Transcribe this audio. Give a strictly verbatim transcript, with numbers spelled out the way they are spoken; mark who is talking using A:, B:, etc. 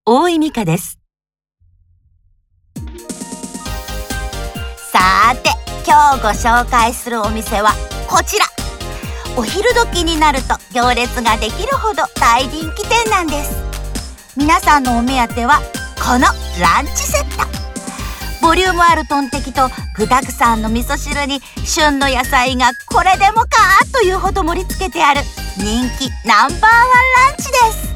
A: 大井美香です。
B: さーて、今日ご紹介するお店はこちら。お昼時になると行列ができるほど大人気店なんです。皆さんのお目当てはこのランチセット。ボリュームあるトンテキと具だくさんの味噌汁に旬の野菜がこれでもかというほど盛り付けてある人気ナンバーワンランチです。